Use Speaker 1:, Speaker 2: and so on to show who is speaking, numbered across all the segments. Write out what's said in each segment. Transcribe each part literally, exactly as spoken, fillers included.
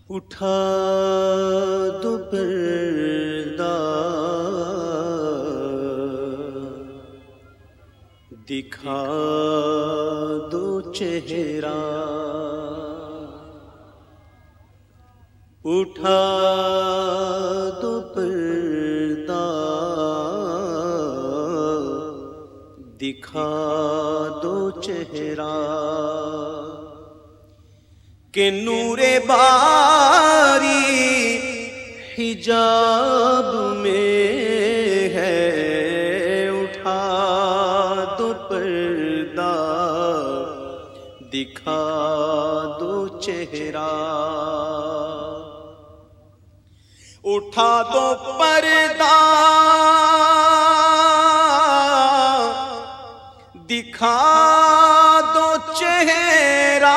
Speaker 1: اٹھا دو پردہ، دکھا دو چہرہ، اٹھا دو پردہ، دکھا دو چہرہ، کہ نور باری حجاب میں ہے، اٹھا دو پردہ، دکھا دو چہرہ، اٹھا دو پردہ، دکھا دو چہرہ،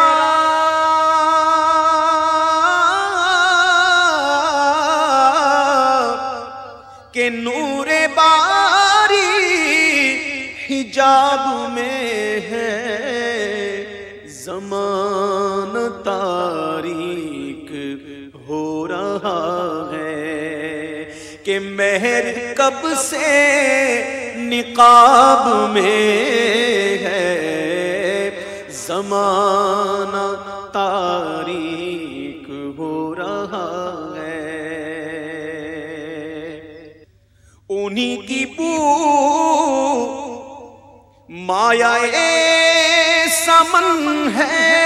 Speaker 1: کہ نور باری حجاب میں ہے، زمان تاریک ہو رہا ہے، کہ مہر کب سے نقاب میں ہے، زمانہ تاریک ہو رہا ہے۔ انہی کی بو مایا سمن ہے،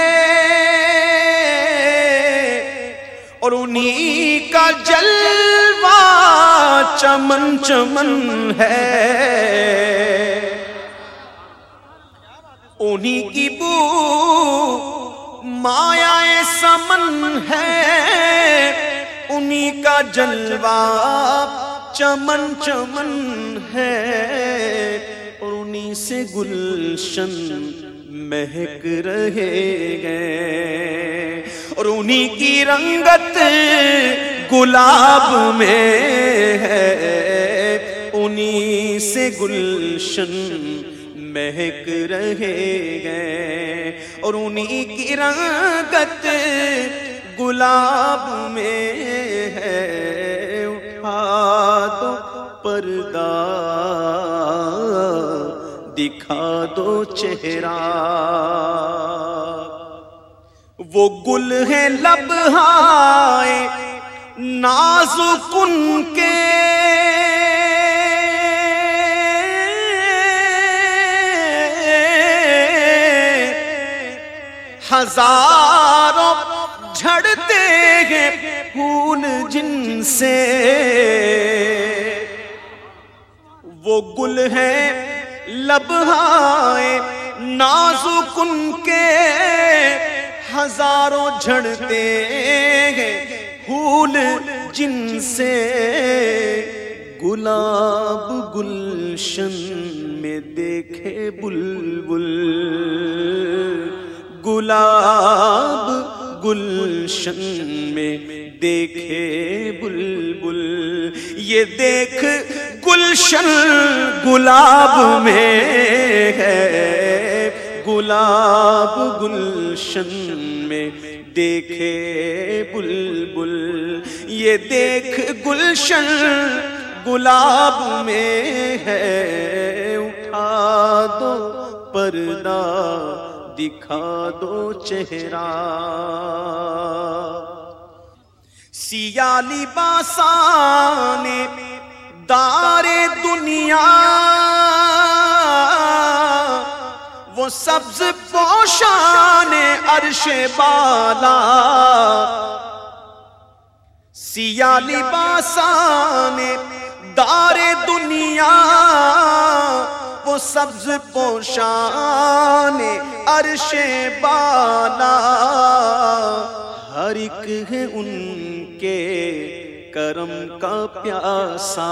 Speaker 1: اور انہی کا جلوہ چمن چمن ہے، انہی کی بو مایا سمن ہے، انہی کا جلوہ چمن چمن ہے، اور انہی سے گلشن مہک رہے گئے، اور انہی کی رنگت گلاب میں ہے، انہی سے گلشن مہک رہے گئے، اور انہی کی رنگت گلاب میں ہے، اٹھا دو پردہ، دکھا دو چہرہ، وہ گل ہے لبہائے نازک ان کے، ہزاروں جھڑتے ہیں پھول جن سے، وہ گل ہے لبہائے نازک ان کے، ہزاروں جھڑتے ہیں پھول جن سے، گلاب گلشن میں دیکھے بلبل، گلاب گلشن میں دیکھے بلبل، یہ دیکھ گلشن گلاب میں ہے، گلاب گلشن میں دیکھے بلبل، یہ دیکھ گلشن گلاب میں ہے، اٹھا دو پردہ، دکھا دو چہرہ، سیاہ لباسان دار دنیا، وہ سبز پوشان عرش بالا، سیاہ لباسان دار دنیا، وہ سبز پوشان عرش بالا، ہر ایک ہے ان کے کرم کا پیاسا،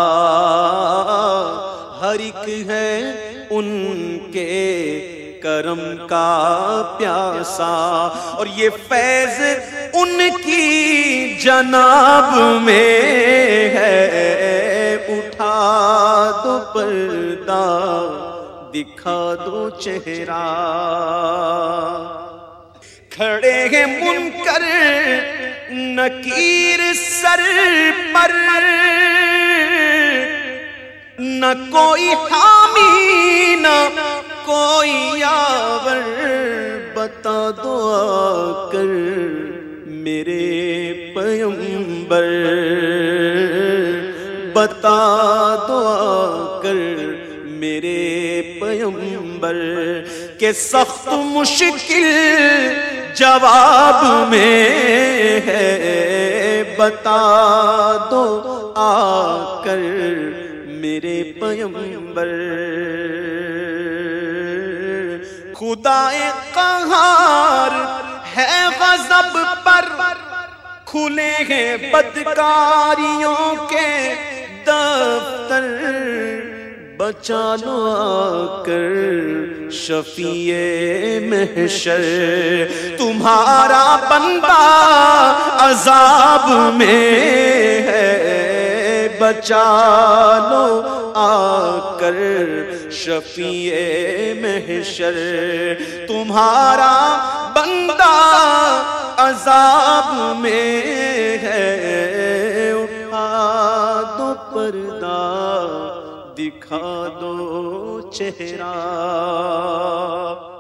Speaker 1: ہر ایک ہے ان کے کرم کا پیاسا، اور یہ فیض ان کی جناب میں ہے، اٹھا دو پردہ، دکھا دو چہرہ، کھڑے ہیں منکر نکیر سر پر، نہ کوئی حامی نہ کوئی یاور، بتا دو آ کر میرے پیغمبر، بتا دو آ کر میرے پیغمبر، کہ سخت مشکل جواب میں ہے، بتا دو آ کر میرے پیغمبر۔ خدائے قہار ہے غضب پر، کھلے ہیں بدکاریوں کے دفتر، بچا لو آ کر شفیع محشر، تمہارا بندہ عذاب میں ہے، بچا لو آ کر شفیع محشر، تمہارا بندہ عذاب میں ہے، اٹھا دو پردہ دکھا دو چہرہ۔